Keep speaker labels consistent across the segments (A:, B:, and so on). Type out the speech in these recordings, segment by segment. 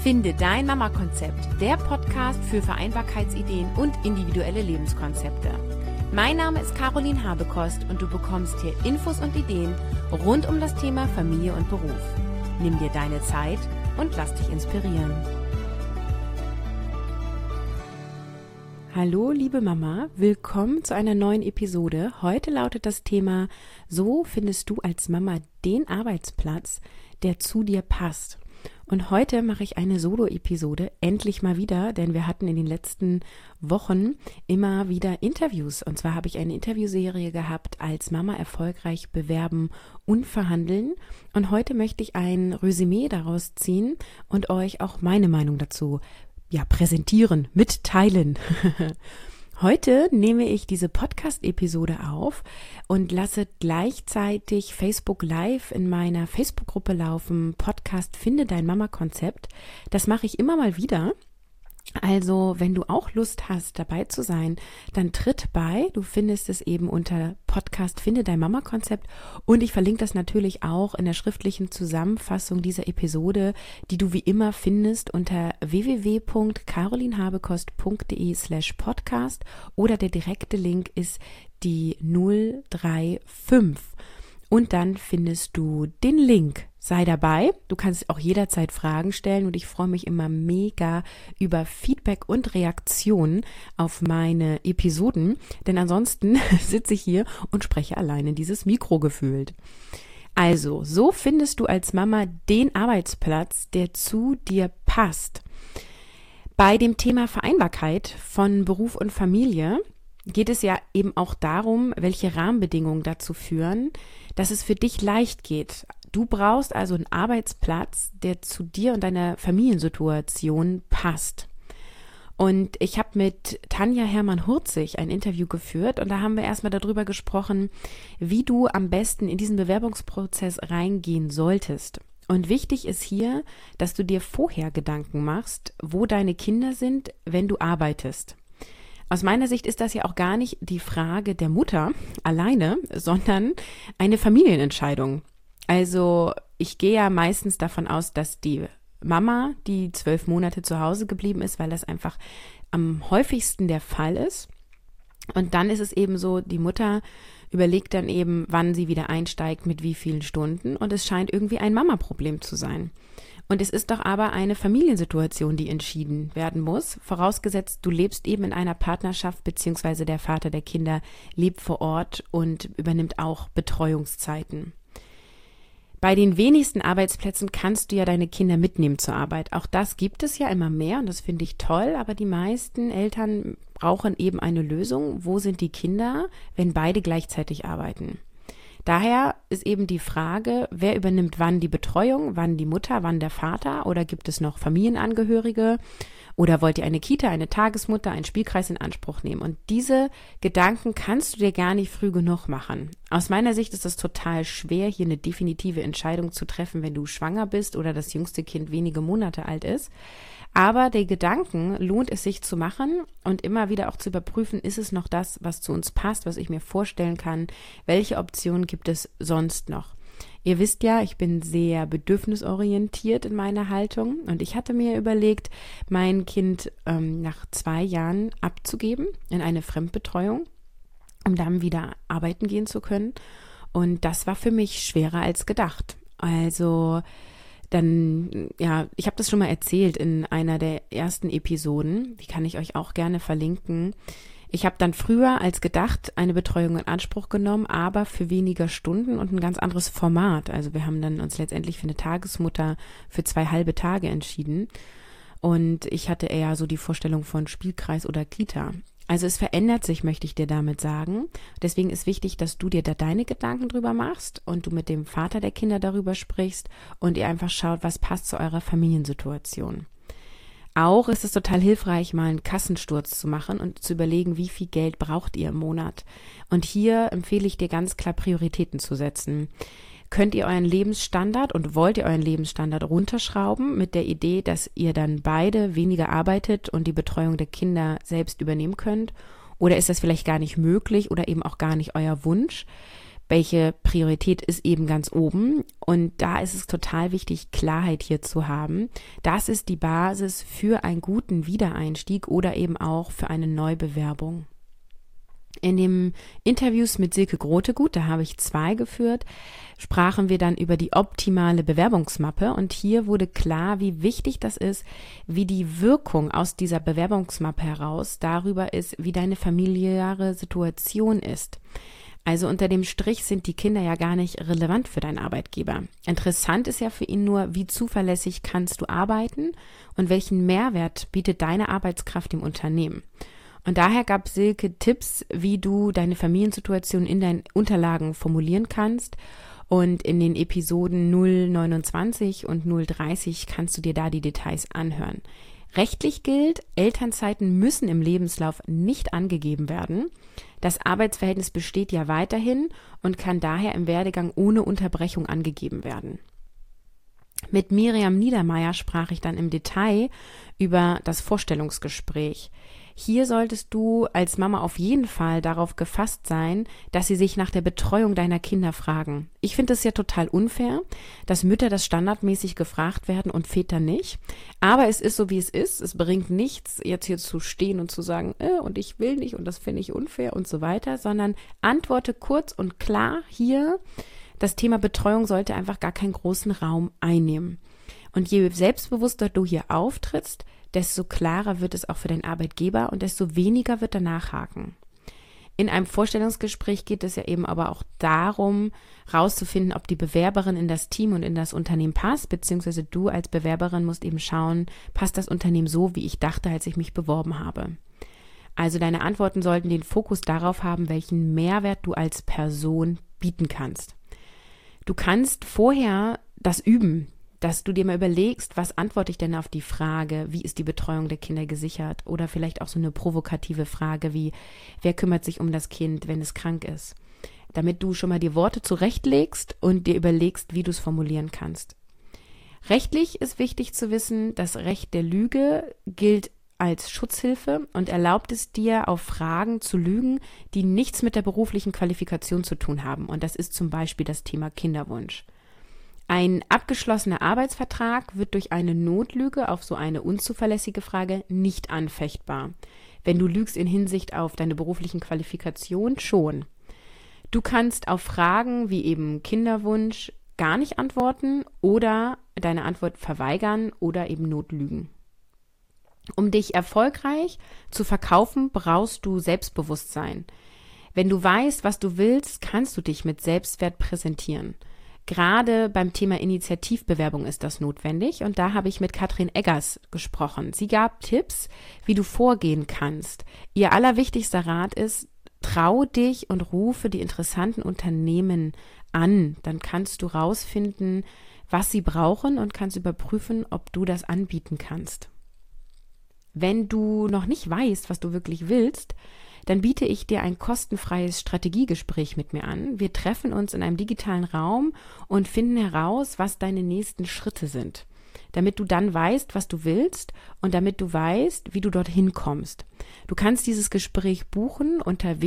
A: Finde dein Mama-Konzept, der Podcast für Vereinbarkeitsideen und individuelle Lebenskonzepte. Mein Name ist Caroline Habekost und du bekommst hier Infos und Ideen rund um das Thema Familie und Beruf. Nimm dir deine Zeit und lass dich inspirieren. Hallo liebe Mama, willkommen zu einer neuen Episode. Heute lautet das Thema: So findest du als Mama den Arbeitsplatz, der zu dir passt. Und heute mache ich eine Solo-Episode, endlich mal wieder, denn wir hatten in den letzten Wochen immer wieder Interviews. Und zwar habe ich eine Interviewserie gehabt, als Mama erfolgreich bewerben und verhandeln. Und heute möchte ich ein Resümee daraus ziehen und euch auch meine Meinung dazu präsentieren, mitteilen. Heute nehme ich diese Podcast-Episode auf und lasse gleichzeitig Facebook Live in meiner Facebook-Gruppe laufen, Podcast Finde dein Mama-Konzept. Das mache ich immer mal wieder. Also, wenn du auch Lust hast, dabei zu sein, dann tritt bei. Du findest es eben unter Podcast Finde dein Mama-Konzept und ich verlinke das natürlich auch in der schriftlichen Zusammenfassung dieser Episode, die du wie immer findest unter www.carolinhabekost.de/podcast oder der direkte Link ist die 035. Und dann findest du den Link. Sei dabei. Du kannst auch jederzeit Fragen stellen und ich freue mich immer mega über Feedback und Reaktionen auf meine Episoden, denn ansonsten sitze ich hier und spreche allein in dieses Mikro gefühlt. Also, so findest du als Mama den Arbeitsplatz, der zu dir passt. Bei dem Thema Vereinbarkeit von Beruf und Familie geht es ja eben auch darum, welche Rahmenbedingungen dazu führen, dass es für dich leicht geht. Du brauchst also einen Arbeitsplatz, der zu dir und deiner Familiensituation passt. Und ich habe mit Tanja Hermann-Hurzig ein Interview geführt und da haben wir erstmal darüber gesprochen, wie du am besten in diesen Bewerbungsprozess reingehen solltest. Und wichtig ist hier, dass du dir vorher Gedanken machst, wo deine Kinder sind, wenn du arbeitest. Aus meiner Sicht ist das ja auch gar nicht die Frage der Mutter alleine, sondern eine Familienentscheidung. Also ich gehe ja meistens davon aus, dass die Mama, die 12 Monate zu Hause geblieben ist, weil das einfach am häufigsten der Fall ist. Und dann ist es eben so, die Mutter überlegt dann eben, wann sie wieder einsteigt, mit wie vielen Stunden. Und es scheint irgendwie ein Mama-Problem zu sein. Und es ist doch aber eine Familiensituation, die entschieden werden muss, vorausgesetzt, du lebst eben in einer Partnerschaft, beziehungsweise der Vater der Kinder lebt vor Ort und übernimmt auch Betreuungszeiten. Bei den wenigsten Arbeitsplätzen kannst du ja deine Kinder mitnehmen zur Arbeit. Auch das gibt es ja immer mehr und das finde ich toll, aber die meisten Eltern brauchen eben eine Lösung. Wo sind die Kinder, wenn beide gleichzeitig arbeiten? Daher ist eben die Frage, wer übernimmt wann die Betreuung, wann die Mutter, wann der Vater oder gibt es noch Familienangehörige oder wollt ihr eine Kita, eine Tagesmutter, einen Spielkreis in Anspruch nehmen? Und diese Gedanken kannst du dir gar nicht früh genug machen. Aus meiner Sicht ist es total schwer, hier eine definitive Entscheidung zu treffen, wenn du schwanger bist oder das jüngste Kind wenige Monate alt ist. Aber der Gedanken lohnt es sich zu machen und immer wieder auch zu überprüfen, ist es noch das, was zu uns passt, was ich mir vorstellen kann, welche Optionen gibt es sonst noch. Ihr wisst ja, ich bin sehr bedürfnisorientiert in meiner Haltung und ich hatte mir überlegt, mein Kind nach 2 Jahren abzugeben in eine Fremdbetreuung, um dann wieder arbeiten gehen zu können. Und das war für mich schwerer als gedacht. Also dann, ich habe das schon mal erzählt in einer der ersten Episoden, die kann ich euch auch gerne verlinken. Ich habe dann früher als gedacht eine Betreuung in Anspruch genommen, aber für weniger Stunden und ein ganz anderes Format. Also wir haben dann uns letztendlich für eine Tagesmutter für 2 halbe Tage entschieden und ich hatte eher so die Vorstellung von Spielkreis oder Kita. Also es verändert sich, möchte ich dir damit sagen. Deswegen ist wichtig, dass du dir da deine Gedanken drüber machst und du mit dem Vater der Kinder darüber sprichst und ihr einfach schaut, was passt zu eurer Familiensituation. Auch ist es total hilfreich, mal einen Kassensturz zu machen und zu überlegen, wie viel Geld braucht ihr im Monat. Und hier empfehle ich dir ganz klar, Prioritäten zu setzen. Könnt ihr euren Lebensstandard und wollt ihr euren Lebensstandard runterschrauben mit der Idee, dass ihr dann beide weniger arbeitet und die Betreuung der Kinder selbst übernehmen könnt? Oder ist das vielleicht gar nicht möglich oder eben auch gar nicht euer Wunsch? welche Priorität ist eben ganz oben. Und da ist es total wichtig, Klarheit hier zu haben. Das ist die Basis für einen guten Wiedereinstieg oder eben auch für eine Neubewerbung. In den Interviews mit Silke Grotegut, da habe ich 2 geführt, sprachen wir dann über die optimale Bewerbungsmappe und hier wurde klar, wie wichtig das ist, wie die Wirkung aus dieser Bewerbungsmappe heraus darüber ist, wie deine familiäre Situation ist. Also unter dem Strich sind die Kinder ja gar nicht relevant für deinen Arbeitgeber. Interessant ist ja für ihn nur, wie zuverlässig kannst du arbeiten und welchen Mehrwert bietet deine Arbeitskraft im Unternehmen. Und daher gab Silke Tipps, wie du deine Familiensituation in deinen Unterlagen formulieren kannst. Und in den Episoden 029 und 030 kannst du dir da die Details anhören. Rechtlich gilt, Elternzeiten müssen im Lebenslauf nicht angegeben werden. Das Arbeitsverhältnis besteht ja weiterhin und kann daher im Werdegang ohne Unterbrechung angegeben werden. Mit Miriam Niedermeyer sprach ich dann im Detail über das Vorstellungsgespräch. Hier solltest du als Mama auf jeden Fall darauf gefasst sein, dass sie sich nach der Betreuung deiner Kinder fragen. Ich finde es ja total unfair, dass Mütter das standardmäßig gefragt werden und Väter nicht. Aber es ist so, wie es ist. Es bringt nichts, jetzt hier zu stehen und zu sagen, und ich will nicht und das finde ich unfair und so weiter, sondern antworte kurz und klar hier. Das Thema Betreuung sollte einfach gar keinen großen Raum einnehmen. Und je selbstbewusster du hier auftrittst, desto klarer wird es auch für den Arbeitgeber und desto weniger wird er nachhaken. In einem Vorstellungsgespräch geht es ja eben aber auch darum, rauszufinden, ob die Bewerberin in das Team und in das Unternehmen passt, beziehungsweise du als Bewerberin musst eben schauen, passt das Unternehmen so, wie ich dachte, als ich mich beworben habe. Also deine Antworten sollten den Fokus darauf haben, welchen Mehrwert du als Person bieten kannst. Du kannst vorher das üben, dass du dir mal überlegst, was antworte ich denn auf die Frage, wie ist die Betreuung der Kinder gesichert? Oder vielleicht auch so eine provokative Frage wie, wer kümmert sich um das Kind, wenn es krank ist? Damit du schon mal die Worte zurechtlegst und dir überlegst, wie du es formulieren kannst. Rechtlich ist wichtig zu wissen, das Recht der Lüge gilt als Schutzhilfe und erlaubt es dir, auf Fragen zu lügen, die nichts mit der beruflichen Qualifikation zu tun haben. Und das ist zum Beispiel das Thema Kinderwunsch. Ein abgeschlossener Arbeitsvertrag wird durch eine Notlüge auf so eine unzuverlässige Frage nicht anfechtbar. Wenn du lügst in Hinsicht auf deine beruflichen Qualifikationen schon. Du kannst auf Fragen wie eben Kinderwunsch gar nicht antworten oder deine Antwort verweigern oder eben notlügen. Um dich erfolgreich zu verkaufen, brauchst du Selbstbewusstsein. Wenn du weißt, was du willst, kannst du dich mit Selbstwert präsentieren. Gerade beim Thema Initiativbewerbung ist das notwendig und da habe ich mit Katrin Eggers gesprochen. Sie gab Tipps, wie du vorgehen kannst. Ihr allerwichtigster Rat ist, trau dich und rufe die interessanten Unternehmen an. Dann kannst du rausfinden, was sie brauchen und kannst überprüfen, ob du das anbieten kannst. Wenn du noch nicht weißt, was du wirklich willst, dann biete ich dir ein kostenfreies Strategiegespräch mit mir an. Wir treffen uns in einem digitalen Raum und finden heraus, was deine nächsten Schritte sind, damit du dann weißt, was du willst und damit du weißt, wie du dorthin kommst. Du kannst dieses Gespräch buchen unter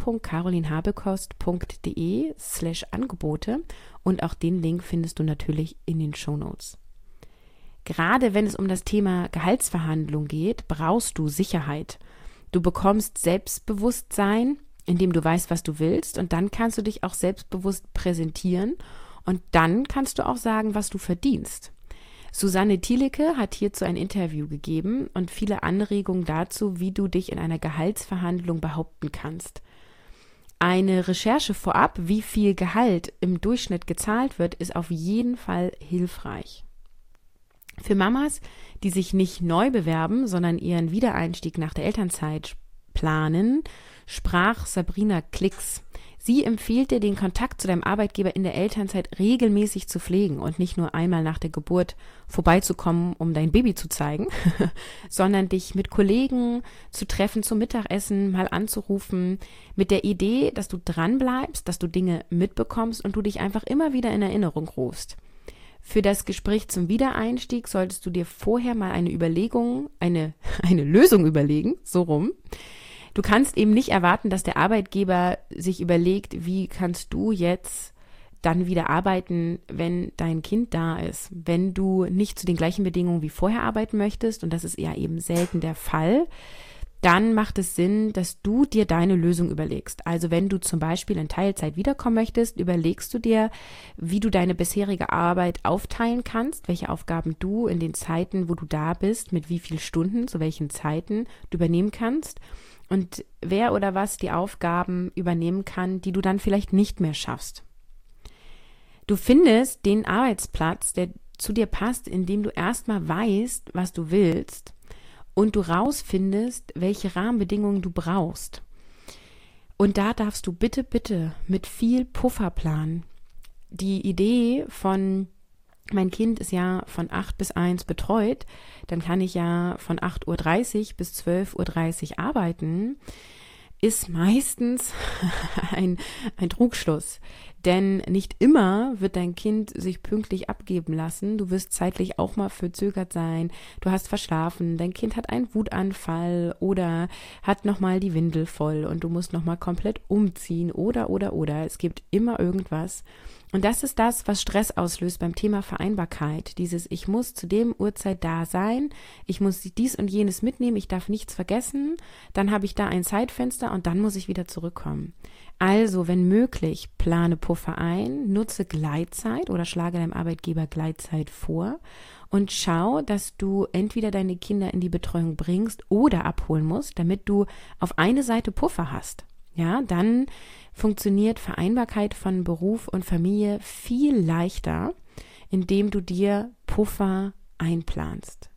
A: www.carolinhabekost.de/Angebote und auch den Link findest du natürlich in den Shownotes. Gerade wenn es um das Thema Gehaltsverhandlung geht, brauchst du Sicherheit. Du bekommst Selbstbewusstsein, indem du weißt, was du willst und dann kannst du dich auch selbstbewusst präsentieren und dann kannst du auch sagen, was du verdienst. Susanne Thielecke hat hierzu ein Interview gegeben und viele Anregungen dazu, wie du dich in einer Gehaltsverhandlung behaupten kannst. Eine Recherche vorab, wie viel Gehalt im Durchschnitt gezahlt wird, ist auf jeden Fall hilfreich. Für Mamas, die sich nicht neu bewerben, sondern ihren Wiedereinstieg nach der Elternzeit planen, sprach Sabrina Klicks. Sie empfiehlt dir, den Kontakt zu deinem Arbeitgeber in der Elternzeit regelmäßig zu pflegen und nicht nur einmal nach der Geburt vorbeizukommen, um dein Baby zu zeigen, sondern dich mit Kollegen zu treffen zum Mittagessen, mal anzurufen, mit der Idee, dass du dranbleibst, dass du Dinge mitbekommst und du dich einfach immer wieder in Erinnerung rufst. Für das Gespräch zum Wiedereinstieg solltest du dir vorher mal eine Lösung überlegen, so rum. Du kannst eben nicht erwarten, dass der Arbeitgeber sich überlegt, wie kannst du jetzt dann wieder arbeiten, wenn dein Kind da ist. Wenn du nicht zu den gleichen Bedingungen wie vorher arbeiten möchtest, und das ist ja eben selten der Fall, dann macht es Sinn, dass du dir deine Lösung überlegst. Also wenn du zum Beispiel in Teilzeit wiederkommen möchtest, überlegst du dir, wie du deine bisherige Arbeit aufteilen kannst, welche Aufgaben du in den Zeiten, wo du da bist, mit wie vielen Stunden, zu welchen Zeiten du übernehmen kannst und wer oder was die Aufgaben übernehmen kann, die du dann vielleicht nicht mehr schaffst. Du findest den Arbeitsplatz, der zu dir passt, indem du erstmal weißt, was du willst und du rausfindest, welche Rahmenbedingungen du brauchst. Und da darfst du bitte, bitte mit viel Puffer planen. Die Idee von, mein Kind ist ja von 8 bis 1 betreut, dann kann ich ja von 8:30 Uhr bis 12:30 Uhr arbeiten, ist meistens ein Trugschluss. Denn nicht immer wird dein Kind sich pünktlich abgeben lassen. Du wirst zeitlich auch mal verzögert sein. Du hast verschlafen. Dein Kind hat einen Wutanfall oder hat nochmal die Windel voll und du musst nochmal komplett umziehen oder. Es gibt immer irgendwas. Und das ist das, was Stress auslöst beim Thema Vereinbarkeit. Dieses, ich muss zu dem Uhrzeit da sein, ich muss dies und jenes mitnehmen, ich darf nichts vergessen, dann habe ich da ein Zeitfenster und dann muss ich wieder zurückkommen. Also, wenn möglich, plane Puffer ein, nutze Gleitzeit oder schlage deinem Arbeitgeber Gleitzeit vor und schau, dass du entweder deine Kinder in die Betreuung bringst oder abholen musst, damit du auf eine Seite Puffer hast. Ja, dann funktioniert Vereinbarkeit von Beruf und Familie viel leichter, indem du dir Puffer einplanst.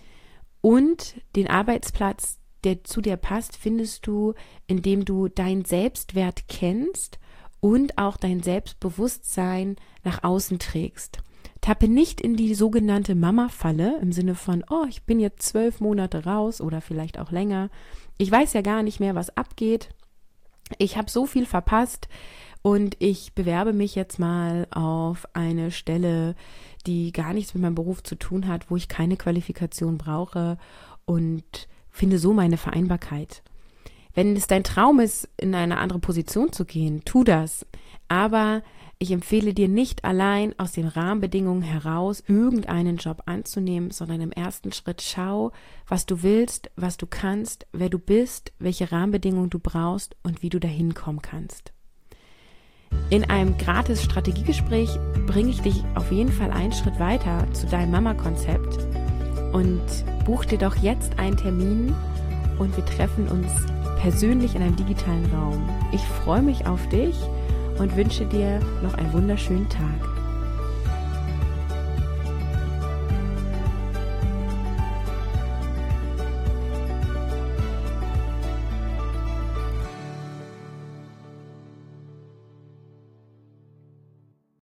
A: Und den Arbeitsplatz, der zu dir passt, findest du, indem du deinen Selbstwert kennst und auch dein Selbstbewusstsein nach außen trägst. Tappe nicht in die sogenannte Mama-Falle im Sinne von, oh, ich bin jetzt 12 Monate raus oder vielleicht auch länger. Ich weiß ja gar nicht mehr, was abgeht. Ich habe so viel verpasst und ich bewerbe mich jetzt mal auf eine Stelle, die gar nichts mit meinem Beruf zu tun hat, wo ich keine Qualifikation brauche und finde so meine Vereinbarkeit. Wenn es dein Traum ist, in eine andere Position zu gehen, tu das. Aber ich empfehle dir nicht allein aus den Rahmenbedingungen heraus irgendeinen Job anzunehmen, sondern im ersten Schritt schau, was du willst, was du kannst, wer du bist, welche Rahmenbedingungen du brauchst und wie du dahin kommen kannst. In einem gratis Strategiegespräch bringe ich dich auf jeden Fall einen Schritt weiter zu deinem Mama-Konzept und buch dir doch jetzt einen Termin und wir treffen uns persönlich in einem digitalen Raum. Ich freue mich auf dich und wünsche dir noch einen wunderschönen Tag.